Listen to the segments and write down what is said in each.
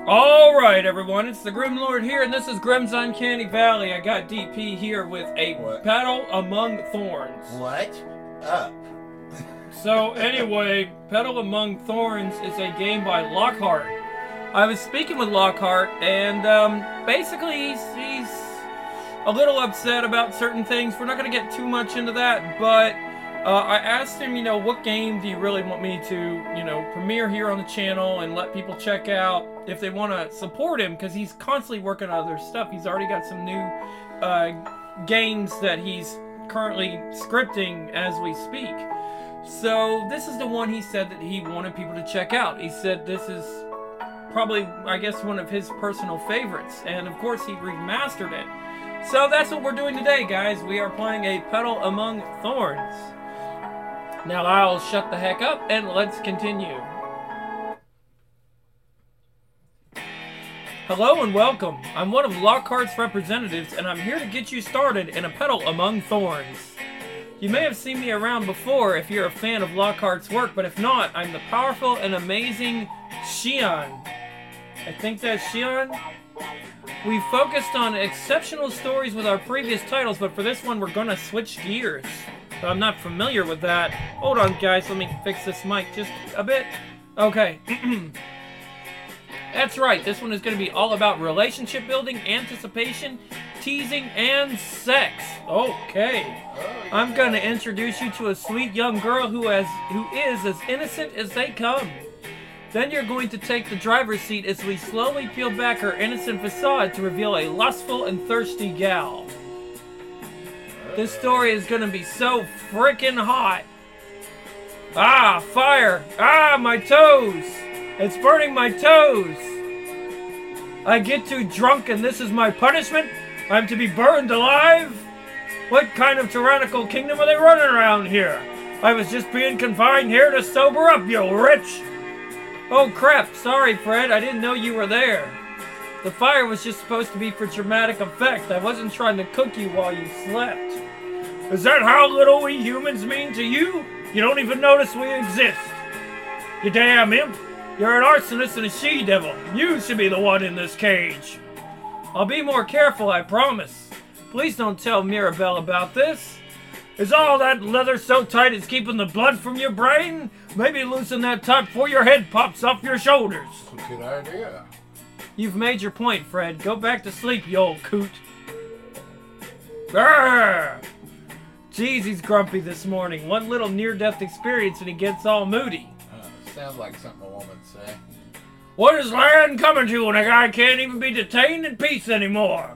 Alright everyone, it's the Grim Lord here, and this is Grim's Uncanny Valley. I got DP here with a Petal Among Thorns. What? Up. So anyway, Petal Among Thorns is a game by Lockhart. I was speaking with Lockhart, and basically he's a little upset about certain things. We're not going to get too much into that, but I asked him, what game do you really want me to, premiere here on the channel and let people check out if they want to support him, because he's constantly working on other stuff. He's already got some new games that he's currently scripting as we speak. So this is the one he said that he wanted people to check out. He said this is probably, I guess, one of his personal favorites, and of course he remastered it. So that's what we're doing today, guys. We are playing a Petal Among Thorns. Now I'll shut the heck up and let's continue. Hello and welcome. I'm one of Lockhart's representatives, and I'm here to get you started in a Petal Among Thorns. You may have seen me around before if you're a fan of Lockhart's work, but if not, I'm the powerful and amazing Xian. I think that's Xian. We focused on exceptional stories with our previous titles, but for this one we're gonna switch gears. But I'm not familiar with that. Hold on, guys, let me fix this mic just a bit. Okay. That's right, this one is going to be all about relationship building, anticipation, teasing, and sex. Okay. I'm going to introduce you to a sweet young girl who is as innocent as they come. Then you're going to take the driver's seat as we slowly peel back her innocent facade to reveal a lustful and thirsty gal. This story is going to be so freaking hot. Ah, fire. Ah, my toes. It's burning my toes. I get too drunk and this is my punishment? I'm to be burned alive? What kind of tyrannical kingdom are they running around here? I was just being confined here to sober up, you wretch. Oh crap, sorry Fred, I didn't know you were there. The fire was just supposed to be for dramatic effect. I wasn't trying to cook you while you slept. Is that how little we humans mean to you? You don't even notice we exist. You damn imp. You're an arsonist and a she-devil. You should be the one in this cage. I'll be more careful, I promise. Please don't tell Mirabelle about this. Is all that leather so tight it's keeping the blood from your brain? Maybe loosen that top before your head pops off your shoulders. Good idea. You've made your point, Fred. Go back to sleep, you old coot. Grrr! Jeez, he's grumpy this morning. One little near-death experience and he gets all moody. Sounds like something a woman would say. What is land coming to when a guy can't even be detained in peace anymore?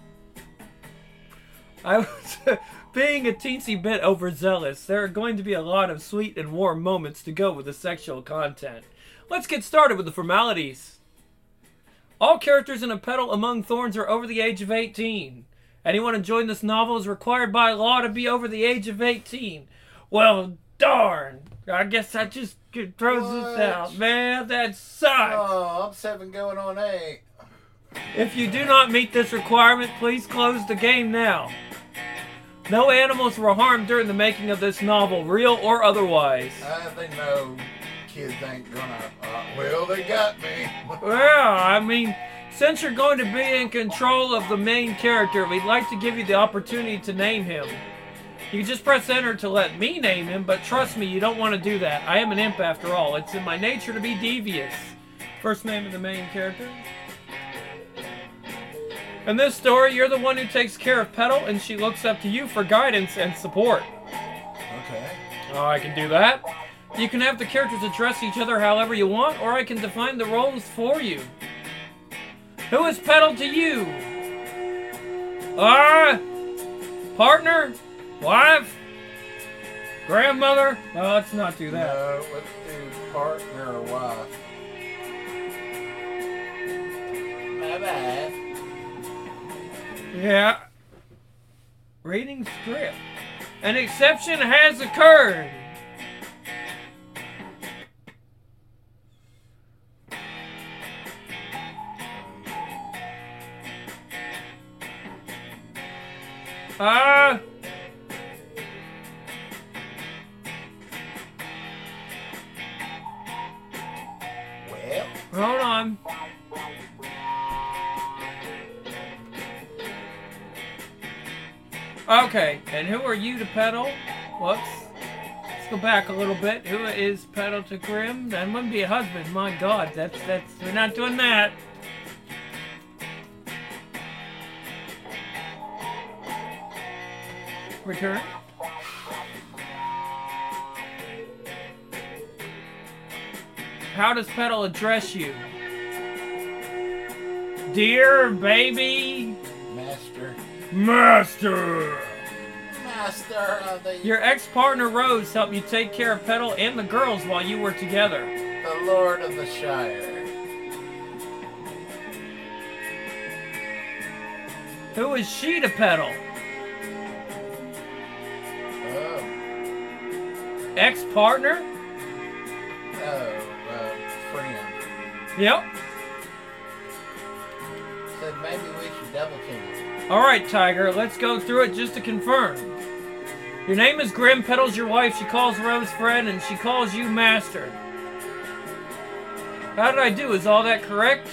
I was being a teensy bit overzealous. There are going to be a lot of sweet and warm moments to go with the sexual content. Let's get started with the formalities. All characters in A Petal Among Thorns are over the age of 18. Anyone enjoying this novel is required by law to be over the age of 18. Well, darn. I guess I just throws this out. Man, that sucks. Oh, I'm 7 going on 8. If you do not meet this requirement, please close the game now. No animals were harmed during the making of this novel, real or otherwise. I think no kids ain't gonna... well, they got me. Well, I mean, since you're going to be in control of the main character, we'd like to give you the opportunity to name him. You can just press enter to let me name him, but trust me, you don't want to do that. I am an imp after all. It's in my nature to be devious. First name of the main character. In this story, you're the one who takes care of Petal, and she looks up to you for guidance and support. Okay. Oh, I can do that. You can have the characters address each other however you want, or I can define the roles for you. Who is Petal to you? Partner? Wife? Grandmother? Oh, let's not do that. No, let's do partner or wife. My bad. Yeah. Reading script. An exception has occurred. Well, Hold on. Okay, and who are you to Petal? Whoops. Let's go back a little bit. Who is Petal to Grim? That wouldn't be a husband. My God, that's we're not doing that. Return. How does Petal address you? Dear baby. Master. Master. Master of the... Your ex-partner Rose helped you take care of Petal and the girls while you were together. The Lord of the Shire. Who is she to Petal? Oh. Ex-partner? Friend. Yep. Said maybe we should double team. Alright, Tiger, let's go through it just to confirm. Your name is Grim, Petal's your wife, she calls Rose friend, and she calls you Master. How did I do? Is all that correct?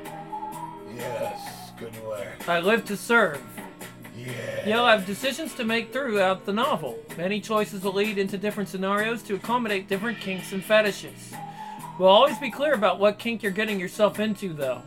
Yes, good work. I live to serve. Yeah. You'll have decisions to make throughout the novel. Many choices will lead into different scenarios to accommodate different kinks and fetishes. We'll always be clear about what kink you're getting yourself into, though.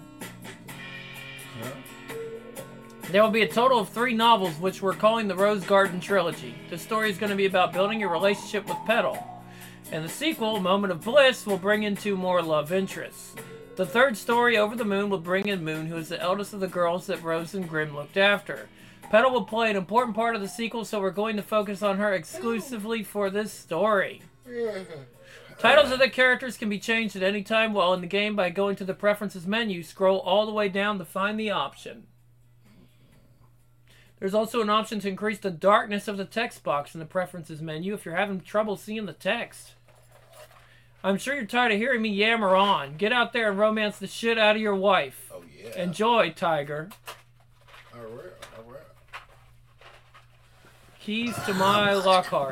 Huh? There will be a total of 3 novels, which we're calling the Rose Garden Trilogy. The story is going to be about building your relationship with Petal. And the sequel, Moment of Bliss, will bring in 2 more love interests. The third story, Over the Moon, will bring in Moon, who is the eldest of the girls that Rose and Grim looked after. Petal will play an important part of the sequel, so we're going to focus on her exclusively for this story. Titles of the characters can be changed at any time while in the game by going to the Preferences menu. Scroll all the way down to find the option. There's also an option to increase the darkness of the text box in the Preferences menu if you're having trouble seeing the text. I'm sure you're tired of hearing me yammer on. Get out there and romance the shit out of your wife. Oh, yeah. Enjoy, Tiger. All right. Keys to my Lockhart.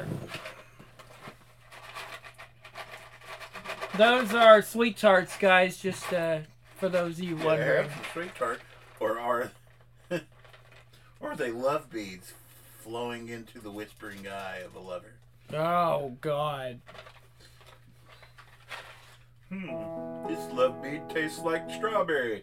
Those are sweet tarts, guys, just for those of you wondering. Yeah, sweet tart. Or are they love beads flowing into the whispering eye of a lover? Oh, God. This love bead tastes like strawberry.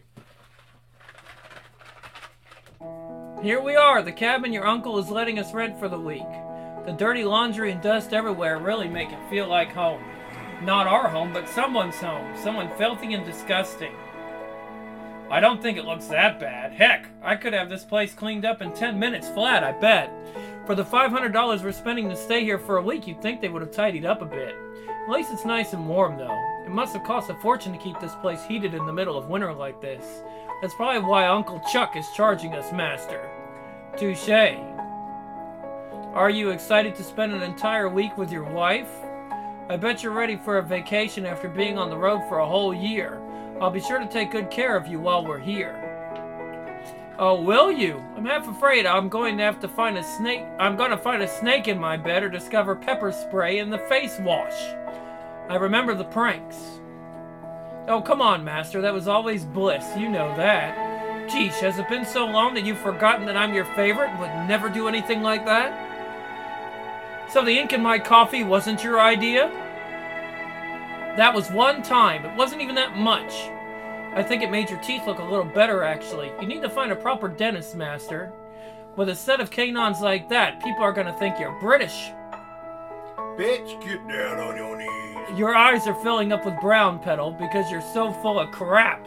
Here we are, the cabin your uncle is letting us rent for the week. The dirty laundry and dust everywhere really make it feel like home. Not our home, but someone's home. Someone filthy and disgusting. I don't think it looks that bad. Heck, I could have this place cleaned up in 10 minutes flat, I bet. For the $500 we're spending to stay here for a week, you'd think they would have tidied up a bit. At least it's nice and warm, though. It must have cost a fortune to keep this place heated in the middle of winter like this. That's probably why Uncle Chuck is charging us, Master. Touché. Are you excited to spend an entire week with your wife? I bet you're ready for a vacation after being on the road for a whole year. I'll be sure to take good care of you while we're here. Oh, will you? I'm half afraid I'm going to have to find a snake. I'm going to find a snake in my bed or discover pepper spray in the face wash. I remember the pranks. Oh, come on, Master. That was always bliss. You know that. Geesh, has it been so long that you've forgotten that I'm your favorite and would never do anything like that? So the ink in my coffee wasn't your idea? That was one time. It wasn't even that much. I think it made your teeth look a little better, actually. You need to find a proper dentist, Master. With a set of canines like that, people are going to think you're British. Bitch, get down on your knees. Your eyes are filling up with brown, Petal, because you're so full of crap.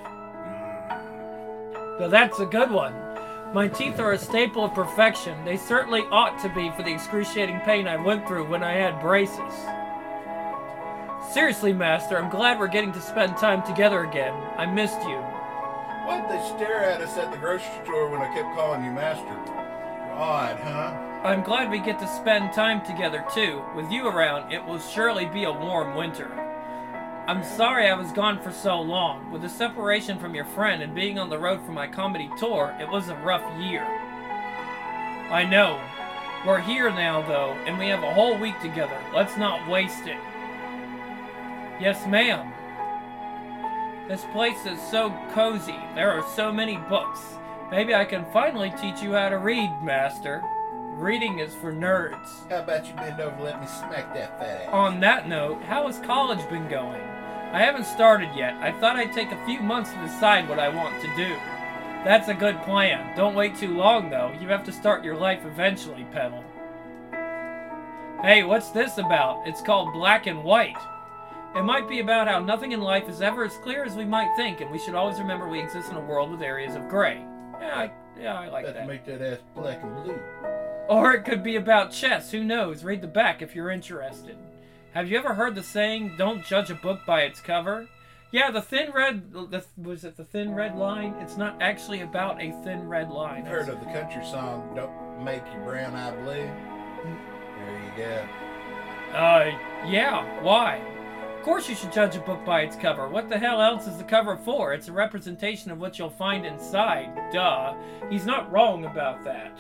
Now that's a good one. My teeth are a staple of perfection. They certainly ought to be for the excruciating pain I went through when I had braces. Seriously, Master, I'm glad we're getting to spend time together again. I missed you. Why'd they stare at us at the grocery store when I kept calling you Master? Odd, huh? I'm glad we get to spend time together, too. With you around, it will surely be a warm winter. I'm sorry I was gone for so long. With the separation from your friend and being on the road for my comedy tour, it was a rough year. I know. We're here now, though, and we have a whole week together. Let's not waste it. Yes, ma'am. This place is so cozy. There are so many books. Maybe I can finally teach you how to read, Master. Reading is for nerds. How about you bend over and let me smack that fat ass? On that note, how has college been going? I haven't started yet. I thought I'd take a few months to decide what I want to do. That's a good plan. Don't wait too long, though. You have to start your life eventually, Petal. Hey, what's this about? It's called Black and White. It might be about how nothing in life is ever as clear as we might think, and we should always remember we exist in a world with areas of gray. Yeah, I like that. Let's make that ass black and blue. Or it could be about chess. Who knows? Read the back if you're interested. Have you ever heard the saying, don't judge a book by its cover? Yeah, the thin red... was it the thin red line? It's not actually about a thin red line. You've heard of the country song, Don't Make Your Brown Eye Blue? There you go. Yeah. Why? Of course you should judge a book by its cover. What the hell else is the cover for? It's a representation of what you'll find inside. Duh. He's not wrong about that.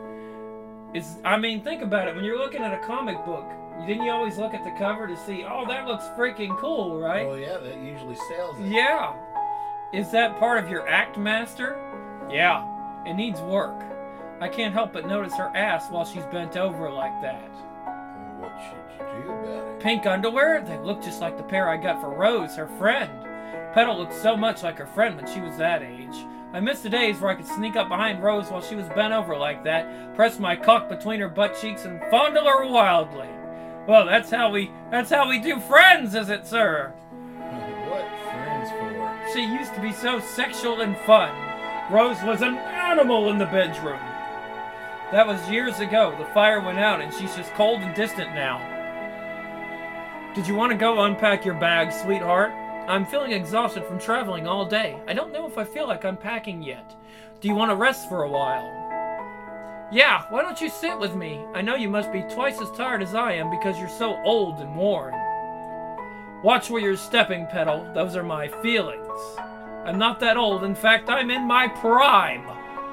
Think about it. When you're looking at a comic book, didn't you always look at the cover to see, oh, that looks freaking cool, right? Oh, yeah, that usually sells it. Yeah. Is that part of your act, Master? Yeah. It needs work. I can't help but notice her ass while she's bent over like that. What should you do about it? Pink underwear? They look just like the pair I got for Rose, her friend. Petal looked so much like her friend when she was that age. I miss the days where I could sneak up behind Rose while she was bent over like that, press my cock between her butt cheeks, and fondle her wildly. Well, that's how we do friends, is it, sir? What friends for? She used to be so sexual and fun. Rose was an animal in the bedroom. That was years ago. The fire went out and she's just cold and distant now. Did you want to go unpack your bag, sweetheart? I'm feeling exhausted from traveling all day. I don't know if I feel like unpacking yet. Do you want to rest for a while? Yeah, why don't you sit with me? I know you must be twice as tired as I am because you're so old and worn. Watch where you're stepping, Petal. Those are my feelings. I'm not that old. In fact, I'm in my prime.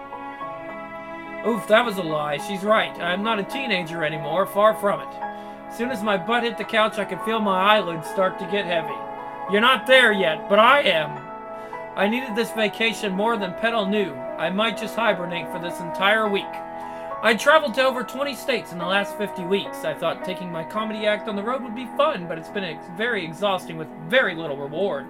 Oof, that was a lie. She's right. I'm not a teenager anymore. Far from it. As soon as my butt hit the couch, I could feel my eyelids start to get heavy. You're not there yet, but I am. I needed this vacation more than Petal knew. I might just hibernate for this entire week. I traveled to over 20 states in the last 50 weeks. I thought taking my comedy act on the road would be fun, but it's been very exhausting with very little reward.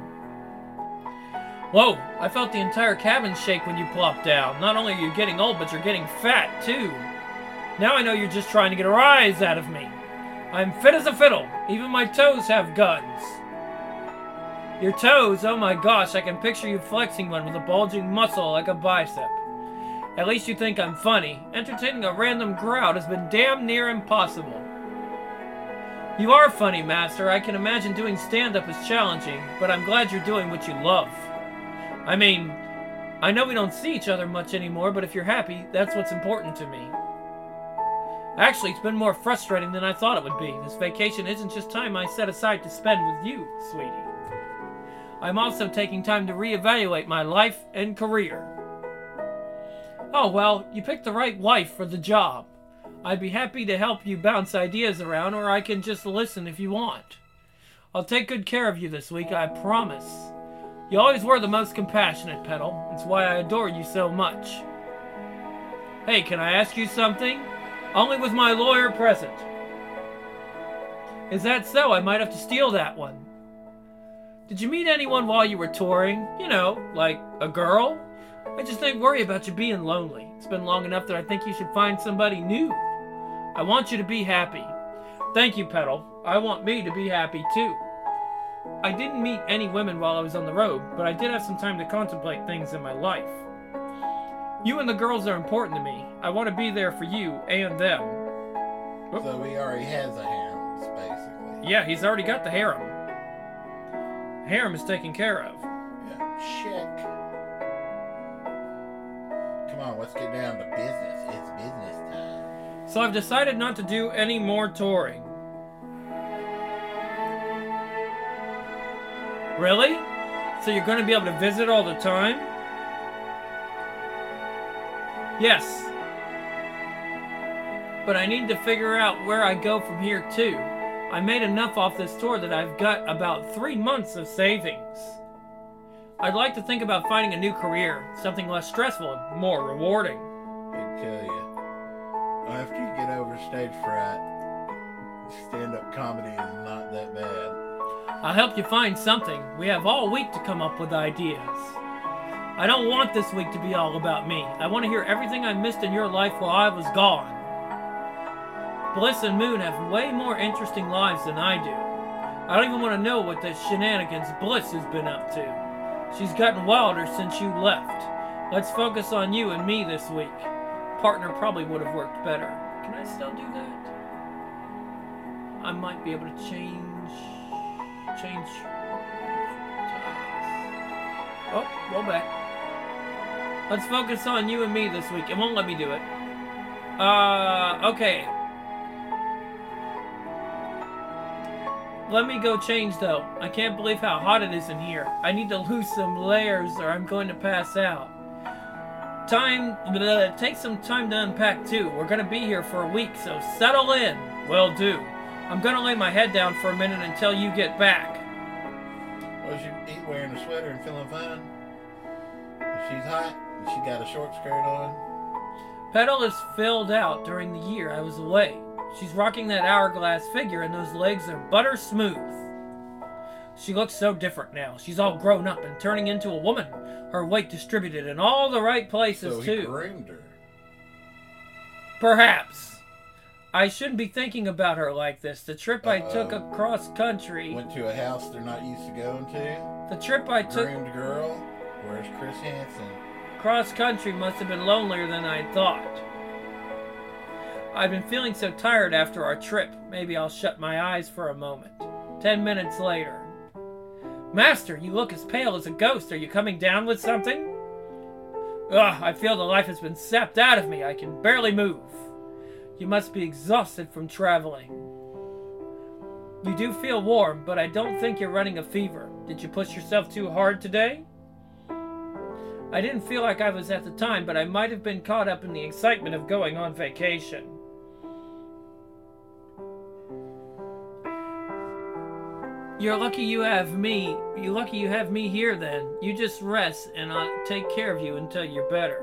Whoa, I felt the entire cabin shake when you plopped down. Not only are you getting old, but you're getting fat, too. Now I know you're just trying to get a rise out of me. I'm fit as a fiddle. Even my toes have guns. Your toes? Oh my gosh, I can picture you flexing one with a bulging muscle like a bicep. At least you think I'm funny. Entertaining a random crowd has been damn near impossible. You are funny, Master. I can imagine doing stand-up is challenging, but I'm glad you're doing what you love. I mean, I know we don't see each other much anymore, but if you're happy, that's what's important to me. Actually, it's been more frustrating than I thought it would be. This vacation isn't just time I set aside to spend with you, sweetie. I'm also taking time to reevaluate my life and career. Oh, well, you picked the right wife for the job. I'd be happy to help you bounce ideas around, or I can just listen if you want. I'll take good care of you this week, I promise. You always were the most compassionate, Petal. It's why I adore you so much. Hey, can I ask you something? Only with my lawyer present. Is that so? I might have to steal that one. Did you meet anyone while you were touring? You know, like a girl? I just ain't worry about you being lonely. It's been long enough that I think you should find somebody new. I want you to be happy. Thank you, Petal. I want me to be happy, too. I didn't meet any women while I was on the road, but I did have some time to contemplate things in my life. You and the girls are important to me. I want to be there for you and them. So he already has a harem, basically. Yeah, he's already got the harem. Harem is taken care of. Yeah, check. Come on, let's get down to business. It's business time. So I've decided not to do any more touring. Really? So you're going to be able to visit all the time? Yes. But I need to figure out where I go from here too. I made enough off this tour that I've got about 3 months of savings. I'd like to think about finding a new career, something less stressful and more rewarding. I'd tell you. After you get over stage fright, stand-up comedy is not that bad. I'll help you find something. We have all week to come up with ideas. I don't want this week to be all about me. I want to hear everything I missed in your life while I was gone. Bliss and Moon have way more interesting lives than I do. I don't even want to know what the shenanigans Bliss has been up to. She's gotten wilder since you left. Let's focus on you and me this week. Partner probably would have worked better. Can I still do that? I might be able to change. Oh, roll back. Let's focus on you and me this week. It won't let me do it. Okay. Let me go change though. I can't believe how hot it is in here. I need to lose some layers or I'm going to pass out. Take some time to unpack too. We're gonna be here for a week, so settle in. Will do. I'm gonna lay my head down for a minute until you get back. Was you eat wearing a sweater and feeling fine? If she's hot and she got a short skirt on. Petal is filled out during the year I was away. She's rocking that hourglass figure and those legs are butter smooth. She looks so different now. She's all grown up and turning into a woman. Her weight distributed in all the right places so too. He groomed her. Perhaps. I shouldn't be thinking about her like this. The trip I took across country. Went to a house they're not used to going to. The trip I took. Groomed girl. Where's Chris Hansen? Cross country must have been lonelier than I thought. I've been feeling so tired after our trip. Maybe I'll shut my eyes for a moment. 10 minutes later. Master, you look as pale as a ghost. Are you coming down with something? Ugh, I feel the life has been sapped out of me. I can barely move. You must be exhausted from traveling. You do feel warm, but I don't think you're running a fever. Did you push yourself too hard today? I didn't feel like I was at the time, but I might have been caught up in the excitement of going on vacation. You're lucky you have me. You're lucky you have me here then. You just rest and I'll take care of you until you're better.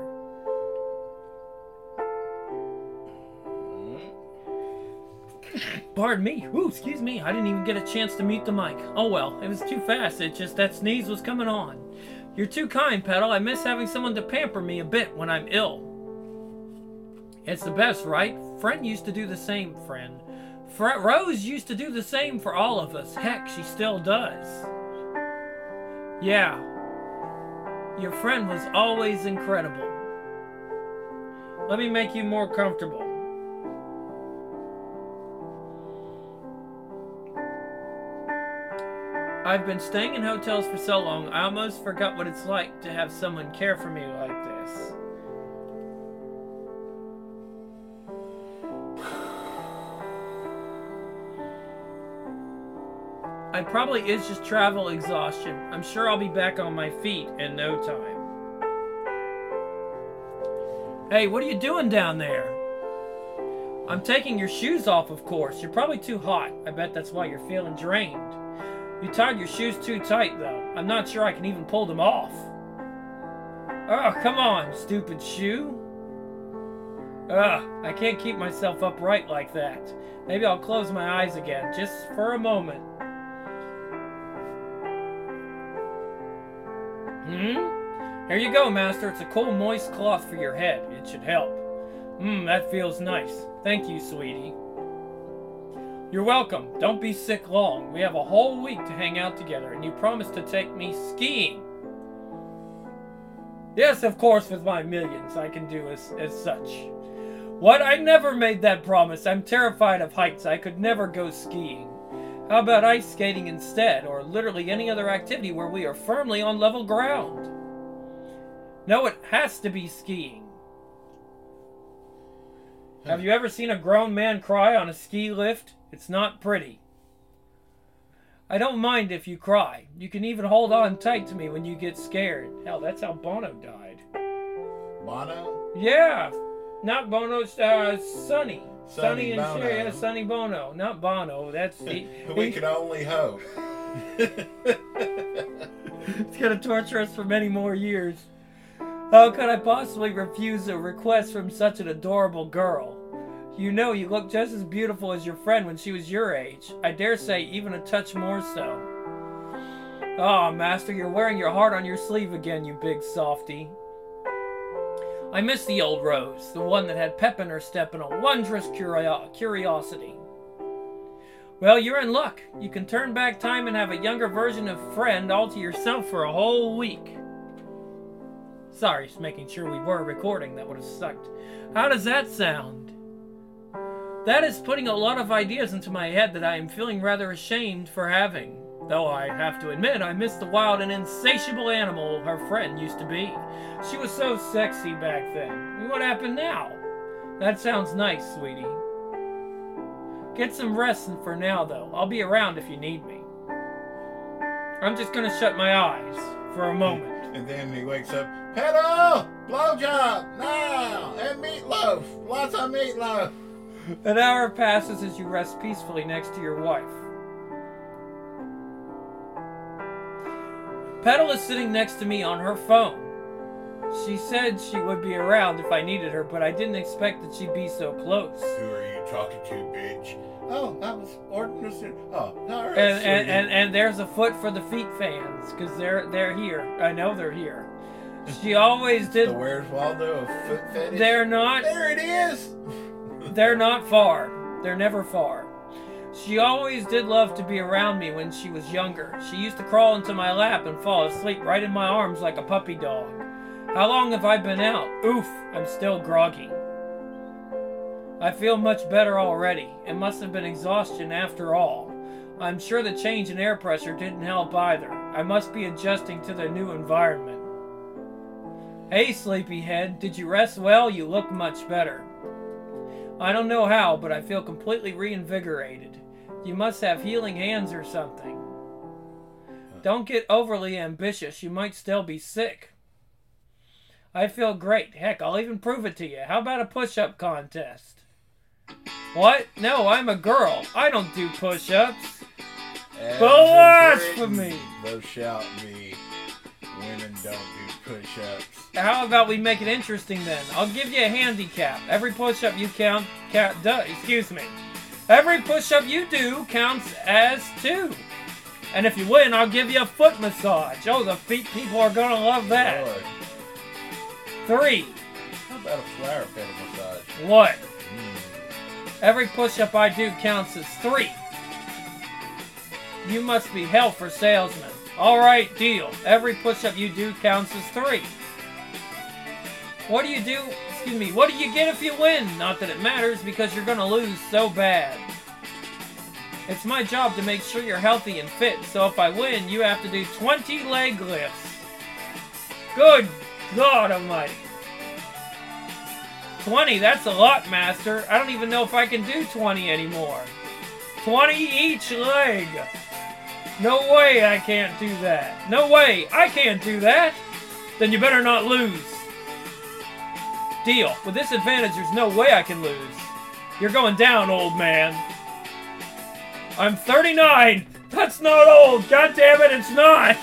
Pardon me. Ooh, excuse me. I didn't even get a chance to mute the mic. Oh well, it was too fast. It just that sneeze was coming on. You're too kind, Petal. I miss having someone to pamper me a bit when I'm ill. It's the best, right? Friend used to do the same, friend. Rose used to do the same for all of us. Heck, she still does. Yeah. Your friend was always incredible. Let me make you more comfortable. I've been staying in hotels for so long, I almost forgot what it's like to have someone care for me like this. It probably is just travel exhaustion. I'm sure I'll be back on my feet in no time. Hey, what are you doing down there? I'm taking your shoes off, of course. You're probably too hot. I bet that's why you're feeling drained. You tied your shoes too tight, though. I'm not sure I can even pull them off. Oh, come on, stupid shoe. Ugh, I can't keep myself upright like that. Maybe I'll close my eyes again, just for a moment. Here you go, Master. It's a cool, moist cloth for your head. It should help. That feels nice. Thank you, sweetie. You're welcome. Don't be sick long. We have a whole week to hang out together, and you promised to take me skiing. Yes, of course, with my millions, I can do as such. What? I never made that promise. I'm terrified of heights. I could never go skiing. How about ice skating instead, or literally any other activity where we are firmly on level ground? No, it has to be skiing. Have you ever seen a grown man cry on a ski lift? It's not pretty. I don't mind if you cry. You can even hold on tight to me when you get scared. Hell, that's how Bono died. Bono? Yeah. Not Bono, Sonny. Sonny and Bono. Cher, yeah, Sonny Bono. Not Bono. That's we can only hope. It's gonna torture us for many more years. How could I possibly refuse a request from such an adorable girl? You know you look just as beautiful as your friend when she was your age. I dare say even a touch more so. Ah, Master, you're wearing your heart on your sleeve again, you big softy. I miss the old Rose, the one that had pep in her step and a wondrous curiosity. Well, you're in luck. You can turn back time and have a younger version of friend all to yourself for a whole week. Sorry, just making sure we were recording. That would have sucked. How does that sound? That is putting a lot of ideas into my head that I am feeling rather ashamed for having. Though I have to admit, I miss the wild and insatiable animal her friend used to be. She was so sexy back then. What happened now? That sounds nice, sweetie. Get some rest for now, though. I'll be around if you need me. I'm just gonna shut my eyes for a moment. And then he wakes up, Petal! Blowjob! Now! And meatloaf! Lots of meatloaf! An hour passes as you rest peacefully next to your wife. Petal is sitting next to me on her phone. She said she would be around if I needed her, but I didn't expect that she'd be so close. Who are you talking to, bitch? Oh, that was ordinary. Oh, all right. And there's a foot for the feet fans, because they're here. I know they're here. She always did. The Where's Waldo of foot fetish? They're not. There it is. They're not far. They're never far. She always did love to be around me when she was younger. She used to crawl into my lap and fall asleep right in my arms like a puppy dog. How long have I been out? Oof, I'm still groggy. I feel much better already. It must have been exhaustion after all. I'm sure the change in air pressure didn't help either. I must be adjusting to the new environment. Hey, sleepyhead, did you rest well? You look much better. I don't know how, but I feel completely reinvigorated. You must have healing hands or something. Don't get overly ambitious. You might still be sick. I feel great. Heck, I'll even prove it to you. How about a push-up contest? What? No, I'm a girl. I don't do push-ups. Blasphemy! Thou shalt be. Women don't do push-ups. How about we make it interesting then? I'll give you a handicap. Every push-up you Every push-up you do counts as 2. And if you win, I'll give you a foot massage. Oh, the feet people are gonna love that. Lord. 3. How about a flower petal massage? What? Every push-up I do counts as 3. You must be hell for salesmen. Alright, deal. Every push-up you do counts as 3. What do you do? Excuse me, what do you get if you win? Not that it matters, because you're gonna lose so bad. It's my job to make sure you're healthy and fit, so if I win, you have to do 20 leg lifts. Good God almighty. 20, that's a lot, Master. I don't even know if I can do 20 anymore. 20 each leg. No way I can't do that. No way I can't do that. Then you better not lose. Deal. With this advantage, there's no way I can lose. You're going down, old man. I'm 39. That's not old. God damn it, it's not.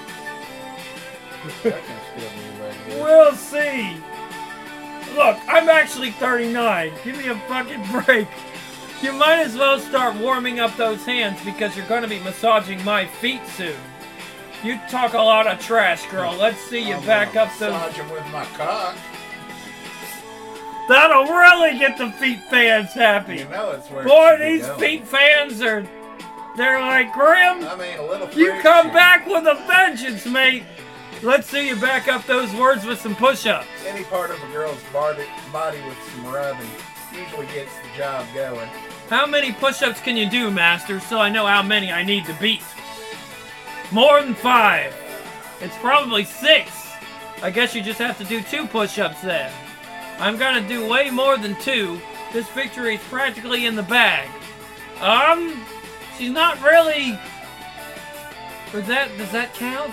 We'll see. Look, I'm actually 39. Give me a fucking break. You might as well start warming up those hands because you're going to be massaging my feet soon. You talk a lot of trash, girl. Let's see you back up those... Massage them with my cock. That'll really get the feet fans happy. You know it's where boy, these feet fans are... They're like, Grim, I mean, a little you come back with a vengeance, mate. Let's see you back up those words with some push-ups. Any part of a girl's body with some rubbing usually gets the job going. How many push-ups can you do, Master, so I know how many I need to beat? More than 5. It's probably 6. I guess you just have to do 2 push-ups then. I'm gonna do way more than 2. This victory is practically in the bag. She's not really... Does that count?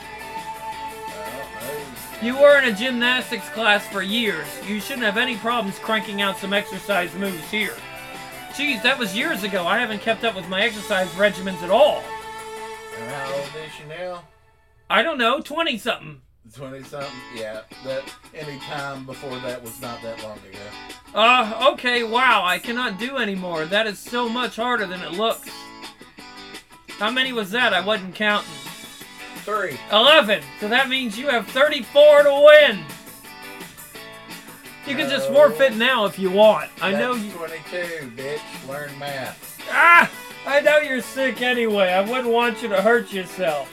You were in a gymnastics class for years. You shouldn't have any problems cranking out some exercise moves here. Geez, that was years ago. I haven't kept up with my exercise regimens at all. And how old is she now? I don't know, 20-something. 20-something? Yeah. That any time before that was not that long ago. Okay, wow, I cannot do anymore. That is so much harder than it looks. How many was that? I wasn't counting. 3. 11. So that means you have 34 to win. You can just forfeit now if you want. I know you. 22, bitch. Learn math. Ah! I know you're sick anyway. I wouldn't want you to hurt yourself.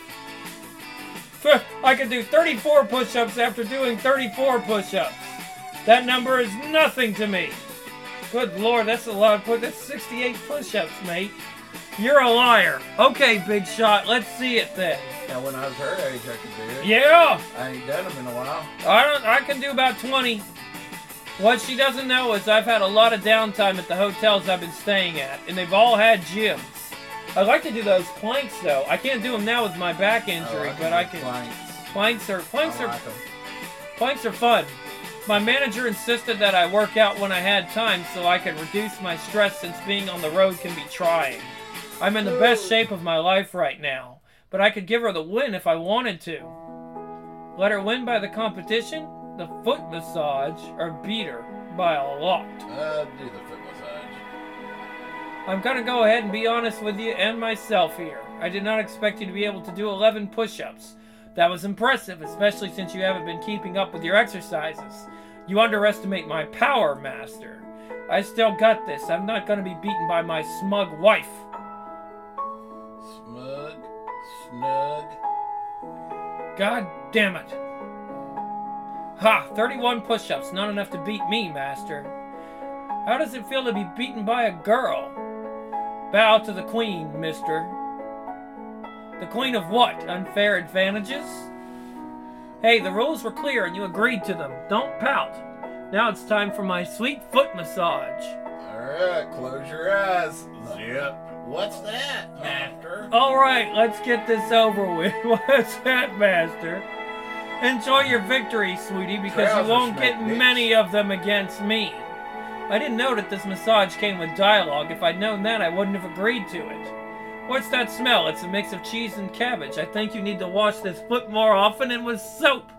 I could do 34 push-ups after doing 34 push-ups. That number is nothing to me. Good Lord, that's a lot of push-ups. That's 68 push-ups, mate. You're a liar. Okay, big shot. Let's see it then. Now, when I was her age, I could do it. Yeah. I ain't done them in a while. I can do about 20. What she doesn't know is I've had a lot of downtime at the hotels I've been staying at, and they've all had gyms. I'd like to do those planks though. I can't do them now with my back injury, but I can. Planks are fun. My manager insisted that I work out when I had time so I could reduce my stress since being on the road can be trying. I'm in the best shape of my life right now, but I could give her the win if I wanted to. Let her win by the competition, the foot massage, or beat her by a lot. Do the foot massage. I'm gonna go ahead and be honest with you and myself here. I did not expect you to be able to do 11 push-ups. That was impressive, especially since you haven't been keeping up with your exercises. You underestimate my power, Master. I still got this. I'm not gonna be beaten by my smug wife. Snug. God damn it. Ha! 31 push-ups. Not enough to beat me, Master. How does it feel to be beaten by a girl? Bow to the queen, mister. The queen of what? Unfair advantages? Hey, the rules were clear and you agreed to them. Don't pout. Now it's time for my sweet foot massage. Alright, close your eyes. Zip. What's that, Master? Alright, let's get this over with. What's that, Master? Enjoy your victory, sweetie, because you won't get many of them against me. I didn't know that this massage came with dialogue. If I'd known that, I wouldn't have agreed to it. What's that smell? It's a mix of cheese and cabbage. I think you need to wash this foot more often and with soap.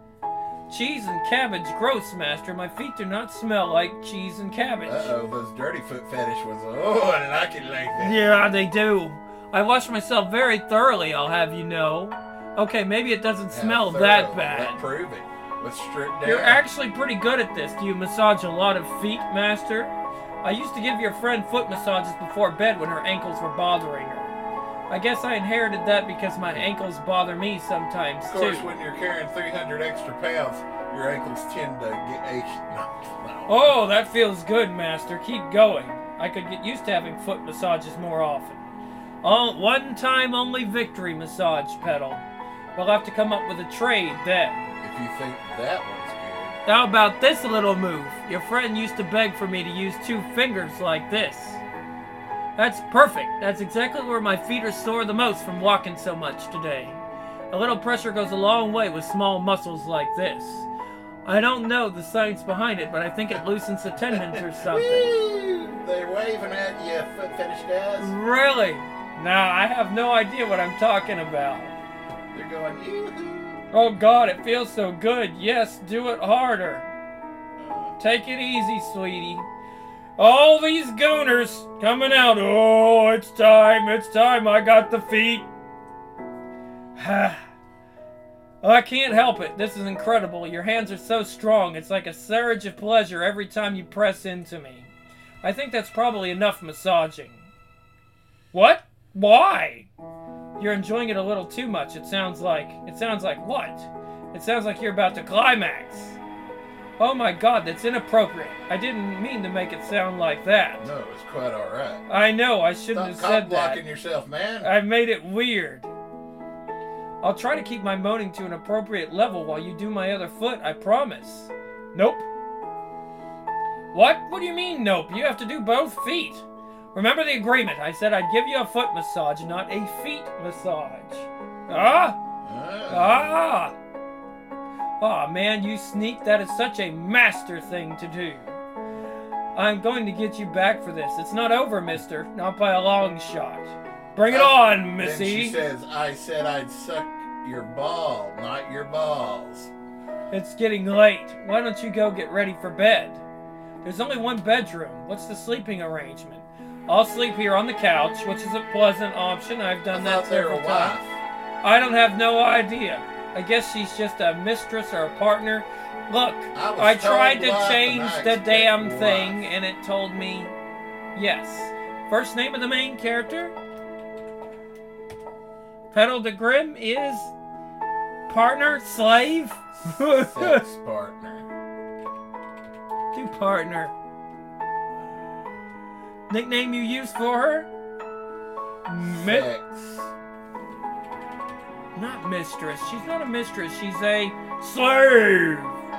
Cheese and cabbage, gross, Master. My feet do not smell like cheese and cabbage. Uh-oh, those dirty foot fetish was, I like it like that. Yeah, they do. I wash myself very thoroughly, I'll have you know. Okay, maybe it doesn't smell that bad. Let's prove it. Let's strip down. You're actually pretty good at this. Do you massage a lot of feet, Master? I used to give your friend foot massages before bed when her ankles were bothering her. I guess I inherited that because my ankles bother me sometimes, too. Of course, when you're carrying 300 extra pounds, your ankles tend to get achy. No. Oh, that feels good, Master. Keep going. I could get used to having foot massages more often. One time only victory massage pedal. We'll have to come up with a trade then. If you think that one's good. How about this little move? Your friend used to beg for me to use 2 fingers like this. That's perfect. That's exactly where my feet are sore the most from walking so much today. A little pressure goes a long way with small muscles like this. I don't know the science behind it, but I think it loosens the tendons or something. They're waving at you, foot fetish guys. Really? Nah, I have no idea what I'm talking about. They're going, yoo-hoo. Oh God, it feels so good. Yes, do it harder. Take it easy, sweetie. All these gooners coming out. Oh, it's time, I got the feet. I can't help it. This is incredible. Your hands are so strong. It's like a surge of pleasure every time you press into me. I think that's probably enough massaging. What? Why? You're enjoying it a little too much. It sounds like what? It sounds like you're about to climax. Oh my God, that's inappropriate. I didn't mean to make it sound like that. No, it's quite alright. I know, I shouldn't have said that. Stop cock-blocking yourself, man. I made it weird. I'll try to keep my moaning to an appropriate level while you do my other foot, I promise. Nope. What? What do you mean, nope? You have to do both feet. Remember the agreement. I said I'd give you a foot massage, not a feet massage. Aw, man, you sneak. That is such a master thing to do. I'm going to get you back for this. It's not over, mister. Not by a long shot. Bring it on, missy. Then she says, I said I'd suck your ball, not your balls. It's getting late. Why don't you go get ready for bed? There's only one bedroom. What's the sleeping arrangement? I'll sleep here on the couch, which is a pleasant option. I've done that several times. I don't have no idea. I guess she's just a mistress or a partner. Look, I tried to change the damn thing, and it told me yes. First name of the main character? Petal de Grim is partner, slave? Sex partner. Do partner. Nickname you use for her? Sex. Not mistress. She's not a mistress. She's a slave.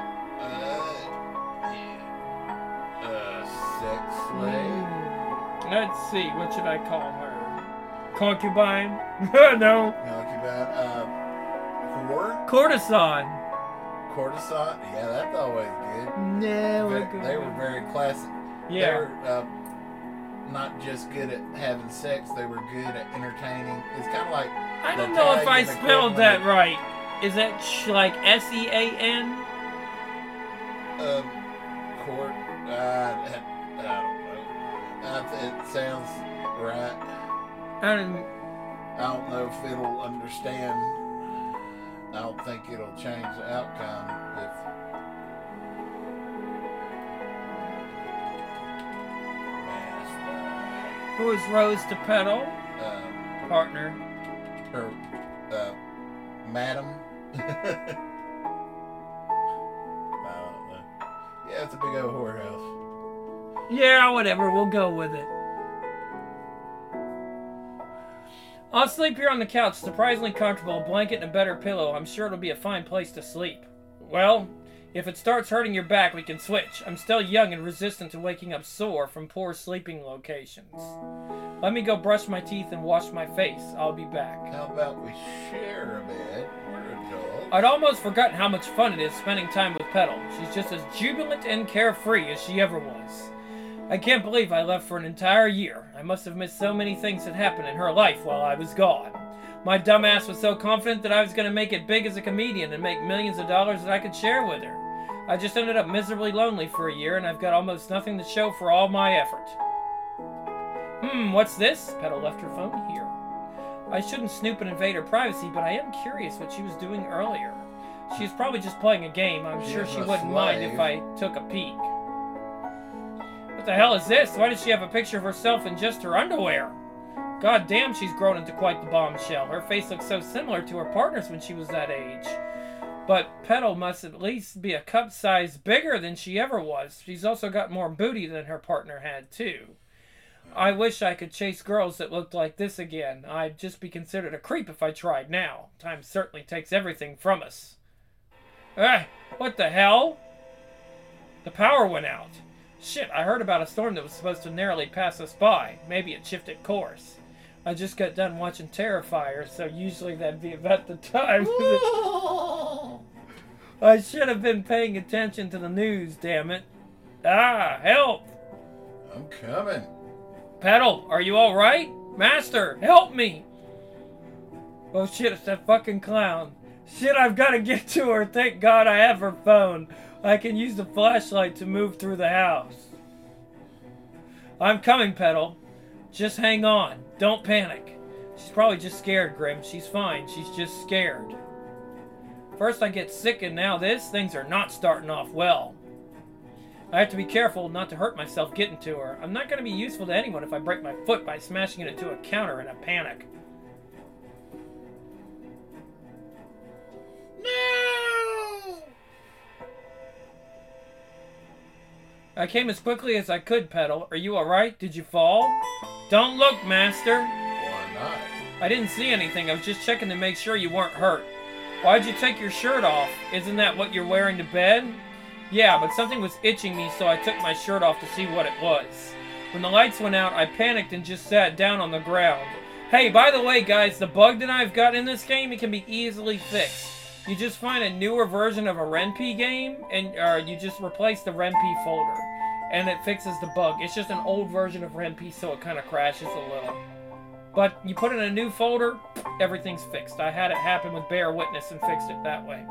Sex slave. Let's see. What should I call her? Concubine? No. Concubine. Whore. Courtesan. Courtesan. Yeah, that's always good. No, They were very classic. Yeah. They were not just good at having sex, they were good at entertaining. It's kind of like... I don't know if I spelled that right. Is that like S-E-A-N? Court... I don't know. It sounds right. I don't know if it'll understand. I don't think it'll change the outcome if... Who is Rose to Petal? Partner. Her, madam. I don't know. Yeah, it's a big old whorehouse. Yeah, whatever. We'll go with it. I'll sleep here on the couch. Surprisingly comfortable. A blanket and a better pillow. I'm sure it'll be a fine place to sleep. Well, if it starts hurting your back, we can switch. I'm still young and resistant to waking up sore from poor sleeping locations. Let me go brush my teeth and wash my face. I'll be back. How about we share a bed? We're adults. I'd almost forgotten how much fun it is spending time with Petal. She's just as jubilant and carefree as she ever was. I can't believe I left for an entire year. I must have missed so many things that happened in her life while I was gone. My dumbass was so confident that I was going to make it big as a comedian and make millions of dollars that I could share with her. I just ended up miserably lonely for a year, and I've got almost nothing to show for all my effort. What's this? Petal left her phone here. I shouldn't snoop and invade her privacy, but I am curious what she was doing earlier. She's probably just playing a game. I'm sure she wouldn't mind if I took a peek. What the hell is this? Why does she have a picture of herself in just her underwear? God damn, she's grown into quite the bombshell. Her face looks so similar to her partner's when she was that age. But Petal must at least be a cup size bigger than she ever was. She's also got more booty than her partner had, too. I wish I could chase girls that looked like this again. I'd just be considered a creep if I tried now. Time certainly takes everything from us. What the hell? The power went out. Shit, I heard about a storm that was supposed to narrowly pass us by. Maybe it shifted course. I just got done watching Terrifier, so usually that'd be about the time. I should have been paying attention to the news, damn it. Help! I'm coming. Petal, are you alright? Master, help me! Oh shit, it's that fucking clown. Shit, I've got to get to her. Thank God I have her phone. I can use the flashlight to move through the house. I'm coming, Petal. Just hang on. Don't panic. She's probably just scared, Grim. She's fine. She's just scared. First I get sick and now this. Things are not starting off well. I have to be careful not to hurt myself getting to her. I'm not going to be useful to anyone if I break my foot by smashing it into a counter in a panic. No! I came as quickly as I could, Petal. Are you alright? Did you fall? Don't look, Master. Why not? I didn't see anything. I was just checking to make sure you weren't hurt. Why'd you take your shirt off? Isn't that what you're wearing to bed? Yeah, but something was itching me, so I took my shirt off to see what it was. When the lights went out, I panicked and just sat down on the ground. Hey, by the way, guys, the bug that I've got in this game, it can be easily fixed. You just find a newer version of a RenP game, and you just replace the RenP folder, and it fixes the bug. It's just an old version of RenP, so it kind of crashes a little. But you put it in a new folder, everything's fixed. I had it happen with Bear Witness and fixed it that way.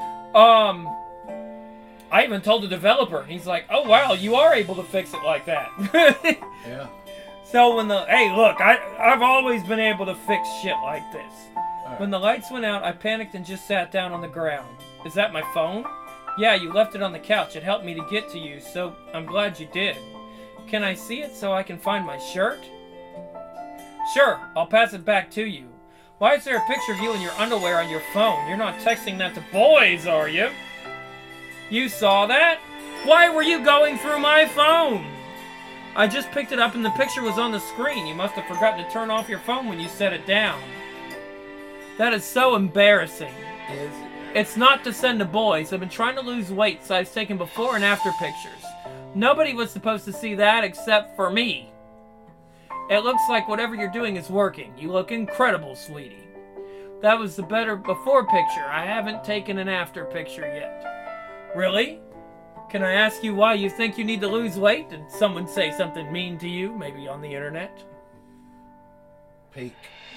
I even told the developer. He's like, oh, wow, you are able to fix it like that. Yeah. So hey, look, I've always been able to fix shit like this. Right. When the lights went out, I panicked and just sat down on the ground. Is that my phone? Yeah, you left it on the couch. It helped me to get to you, so I'm glad you did. Can I see it so I can find my shirt? Sure, I'll pass it back to you. Why is there a picture of you in your underwear on your phone? You're not texting that to boys, are you? You saw that? Why were you going through my phone? I just picked it up and the picture was on the screen. You must have forgotten to turn off your phone when you set it down. That is so embarrassing. Is it? It's not to send to boys. I've been trying to lose weight, so I've taken before and after pictures. Nobody was supposed to see that except for me. It looks like whatever you're doing is working. You look incredible, sweetie. That was the better before picture. I haven't taken an after picture yet. Really? Can I ask you why you think you need to lose weight? Did someone say something mean to you, maybe on the internet? Peek.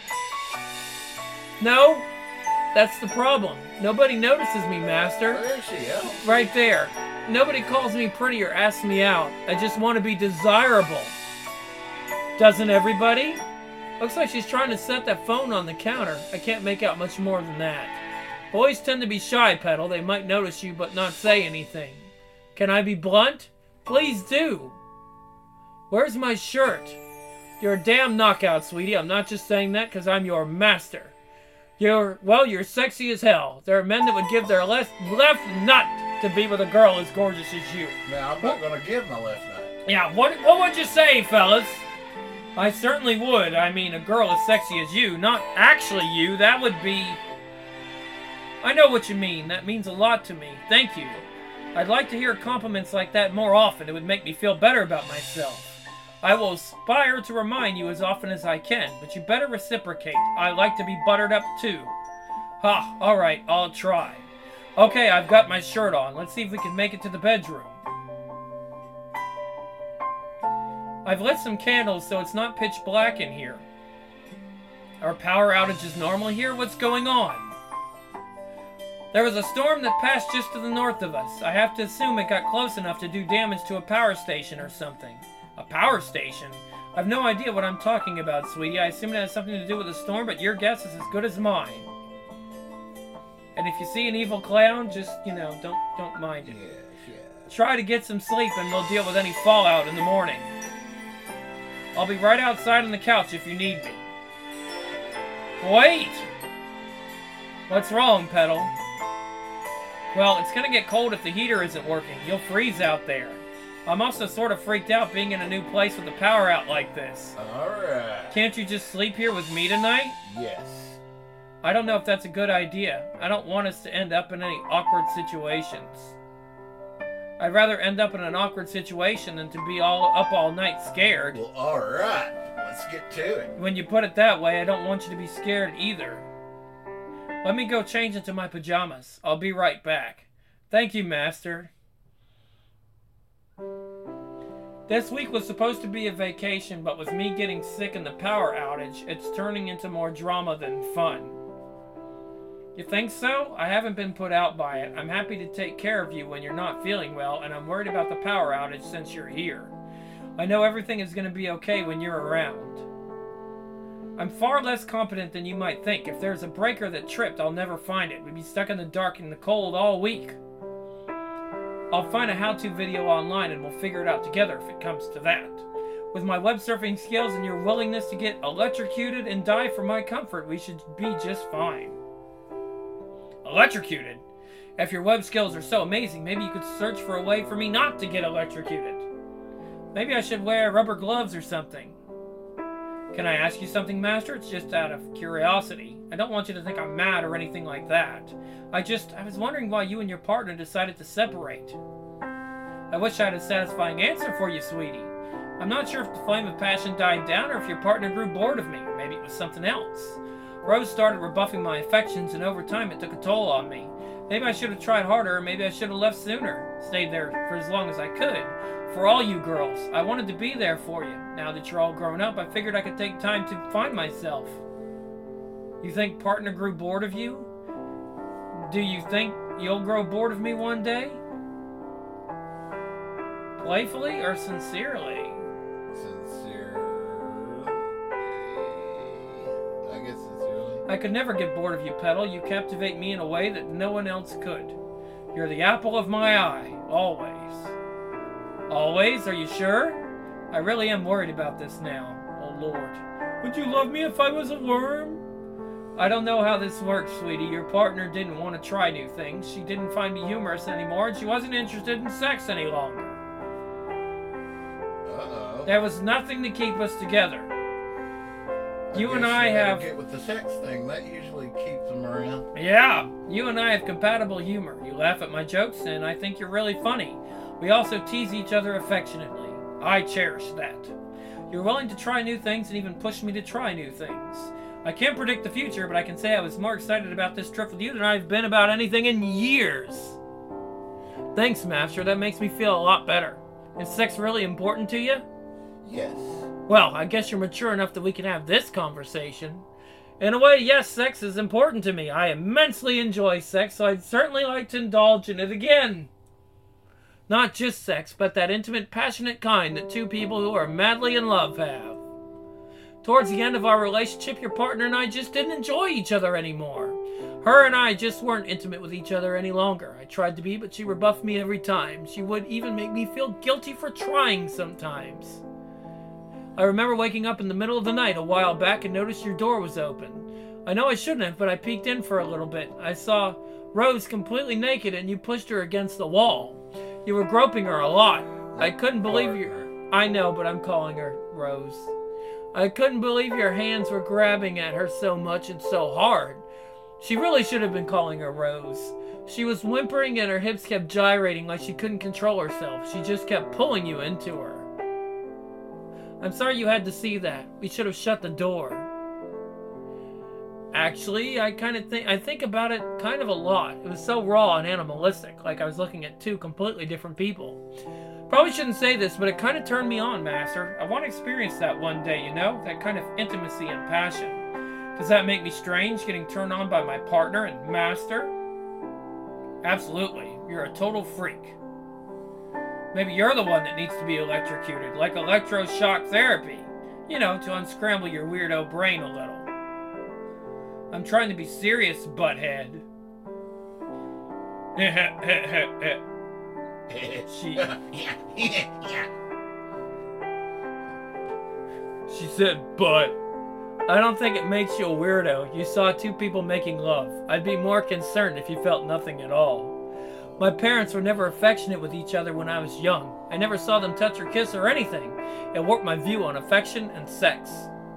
No, that's the problem. Nobody notices me, Master. Where is she? Oh. Right there. Nobody calls me pretty or asks me out. I just want to be desirable. Doesn't everybody? Looks like she's trying to set that phone on the counter. I can't make out much more than that. Boys tend to be shy, Petal. They might notice you but not say anything. Can I be blunt? Please do. Where's my shirt? You're a damn knockout, sweetie. I'm not just saying that because I'm your master. You're sexy as hell. There are men that would give their left nut to be with a girl as gorgeous as you. Now, I'm not going to give my left nut. Yeah, what would you say, fellas? I certainly would. I mean, a girl as sexy as you, not actually you, that would be... I know what you mean. That means a lot to me. Thank you. I'd like to hear compliments like that more often. It would make me feel better about myself. I will aspire to remind you as often as I can, but you better reciprocate. I like to be buttered up too. Ha, alright, I'll try. Okay, I've got my shirt on. Let's see if we can make it to the bedroom. I've lit some candles so it's not pitch black in here. Are power outages normal here? What's going on? There was a storm that passed just to the north of us. I have to assume it got close enough to do damage to a power station or something. A power station? I've no idea what I'm talking about, sweetie. I assume it has something to do with the storm, but your guess is as good as mine. And if you see an evil clown, just, don't mind it. Yeah. Try to get some sleep and we'll deal with any fallout in the morning. I'll be right outside on the couch if you need me. Wait! What's wrong, Petal? Well, it's gonna get cold if the heater isn't working. You'll freeze out there. I'm also sort of freaked out being in a new place with the power out like this. Alright. Can't you just sleep here with me tonight? Yes. I don't know if that's a good idea. I don't want us to end up in any awkward situations. I'd rather end up in an awkward situation than to be up all night scared. Well, alright. Let's get to it. When you put it that way, I don't want you to be scared either. Let me go change into my pajamas. I'll be right back. Thank you, Master. This week was supposed to be a vacation, but with me getting sick and the power outage, it's turning into more drama than fun. You think so? I haven't been put out by it. I'm happy to take care of you when you're not feeling well, and I'm worried about the power outage since you're here. I know everything is going to be okay when you're around. I'm far less competent than you might think. If there's a breaker that tripped, I'll never find it. We'd be stuck in the dark and the cold all week. I'll find a how-to video online and we'll figure it out together if it comes to that. With my web surfing skills and your willingness to get electrocuted and die for my comfort, we should be just fine. Electrocuted? If your web skills are so amazing, maybe you could search for a way for me not to get electrocuted. Maybe I should wear rubber gloves or something. Can I ask you something, Master? It's just out of curiosity. I don't want you to think I'm mad or anything like that. I was wondering why you and your partner decided to separate. I wish I had a satisfying answer for you, sweetie. I'm not sure if the flame of passion died down or if your partner grew bored of me. Maybe it was something else. Rose started rebuffing my affections, and over time it took a toll on me. Maybe I should have tried harder, or maybe I should have left sooner. Stayed there for as long as I could. for all you girls. I wanted to be there for you. Now that you're all grown up, I figured I could take time to find myself. You think partner grew bored of you? Do you think you'll grow bored of me one day? Playfully or sincerely? I guess sincerely. I could never get bored of you, Petal. You captivate me in a way that no one else could. You're the apple of my eye, always. Always? Are you sure? I really am worried about this now. Oh, Lord. Would you love me if I was a worm? I don't know how this works, sweetie. Your partner didn't want to try new things. She didn't find me humorous anymore, and she wasn't interested in sex any longer. Uh-oh. There was nothing to keep us together. You and I have... Get with the sex thing. That usually keeps them around. Yeah. You and I have compatible humor. You laugh at my jokes, and I think you're really funny. We also tease each other affectionately. I cherish that. You're willing to try new things and even push me to try new things. I can't predict the future, but I can say I was more excited about this trip with you than I've been about anything in years. Thanks, Master. That makes me feel a lot better. Is sex really important to you? Yes. Well, I guess you're mature enough that we can have this conversation. In a way, yes, sex is important to me. I immensely enjoy sex, so I'd certainly like to indulge in it again. Not just sex, but that intimate, passionate kind that two people who are madly in love have. Towards the end of our relationship, your partner and I just didn't enjoy each other anymore. Her and I just weren't intimate with each other any longer. I tried to be, but she rebuffed me every time. She would even make me feel guilty for trying sometimes. I remember waking up in the middle of the night a while back and noticed your door was open. I know I shouldn't have, but I peeked in for a little bit. I saw Rose completely naked and you pushed her against the wall. You were groping her a lot. I couldn't believe you. I know, but I'm calling her Rose. I couldn't believe your hands were grabbing at her so much and so hard. She really should have been calling her Rose. She was whimpering and her hips kept gyrating like she couldn't control herself. She just kept pulling you into her. I'm sorry you had to see that. We should have shut the door. Actually, I think about it kind of a lot. It was so raw and animalistic, like I was looking at two completely different people. Probably shouldn't say this, but it kind of turned me on, Master. I want to experience that one day, you know? That kind of intimacy and passion. Does that make me strange, getting turned on by my partner and Master? Absolutely. You're a total freak. Maybe you're the one that needs to be electrocuted, like electroshock therapy. You know, to unscramble your weirdo brain a little. I'm trying to be serious, butthead. She said, but I don't think it makes you a weirdo. You saw two people making love. I'd be more concerned if you felt nothing at all. My parents were never affectionate with each other when I was young. I never saw them touch or kiss or anything. It warped my view on affection and sex.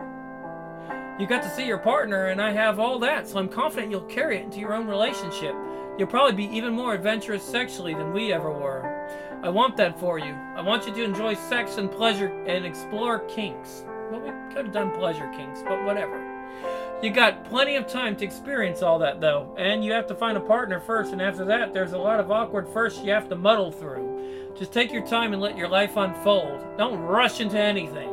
You got to see your partner, and I have all that, so I'm confident you'll carry it into your own relationship. You'll probably be even more adventurous sexually than we ever were. I want that for you. I want you to enjoy sex and pleasure and explore kinks. Well, we could have done pleasure kinks, but whatever. You got plenty of time to experience all that, though, and you have to find a partner first, and after that, there's a lot of awkward firsts you have to muddle through. Just take your time and let your life unfold. Don't rush into anything.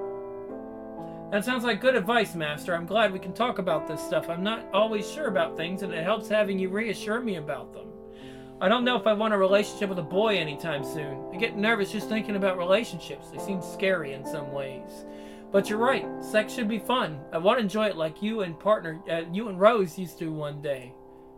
That sounds like good advice, Master. I'm glad we can talk about this stuff. I'm not always sure about things, and it helps having you reassure me about them. I don't know if I want a relationship with a boy anytime soon. I get nervous just thinking about relationships. They seem scary in some ways. But you're right. Sex should be fun. I want to enjoy it like you and Rose used to one day.